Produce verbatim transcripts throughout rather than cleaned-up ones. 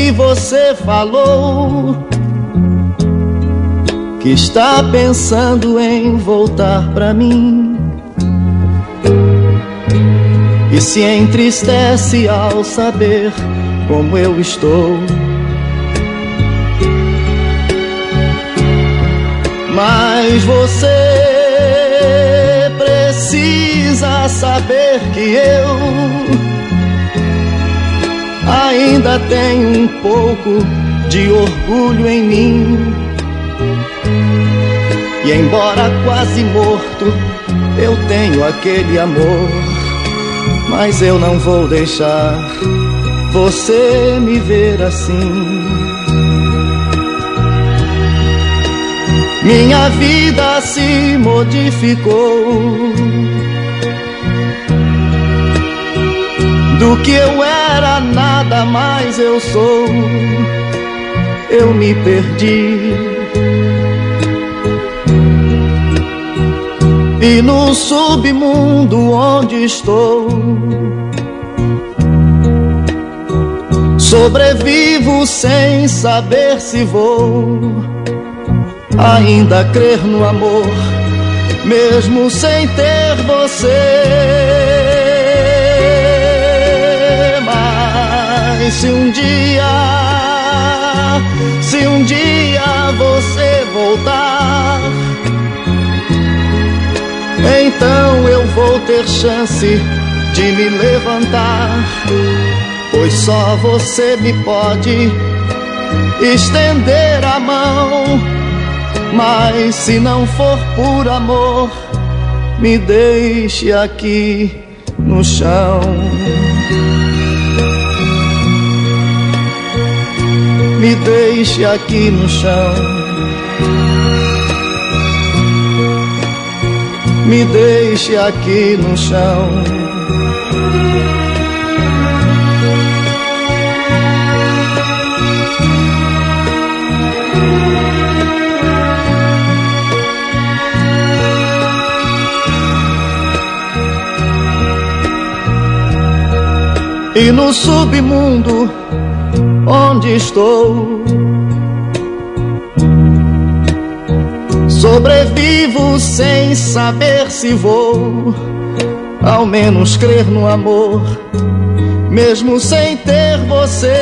que você falou que está pensando em voltar pra mim e se entristece ao saber como eu estou. Mas você precisa saber que eu ainda tenho um pouco de orgulho em mim. E embora quase morto, eu tenho aquele amor. Mas eu não vou deixar você me ver assim. Minha vida se modificou. Do que eu era, nada mais eu sou. Eu me perdi. E no submundo onde estou, sobrevivo sem saber se vou ainda crer no amor, mesmo sem ter você. Mas se um dia, se um dia você voltar, então eu vou ter chance de me levantar, pois só você me pode estender a mão. Mas se não for por amor, me deixe aqui no chão. Me deixe aqui no chão. Me deixe aqui no chão. E no submundo onde estou, sobrevivo sem saber se vou ao menos crer no amor, mesmo sem ter você.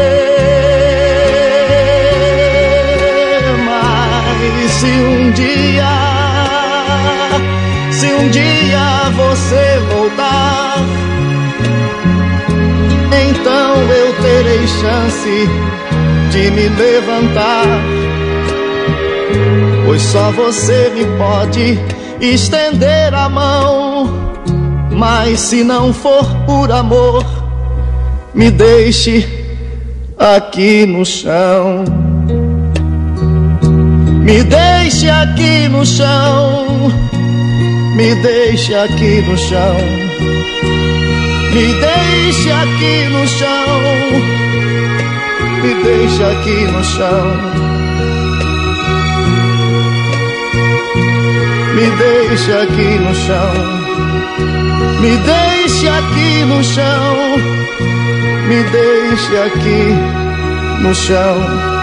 Mas se um dia, se um dia você voltar, então eu terei chance de me levantar, pois só você me pode estender a mão. Mas se não for por amor, me deixe aqui no chão. Me deixe aqui no chão. Me deixe aqui no chão. Me deixe aqui no chão. Me deixe aqui no chão. Me deixe aqui no chão. Me deixe aqui no chão. Me deixe aqui no chão.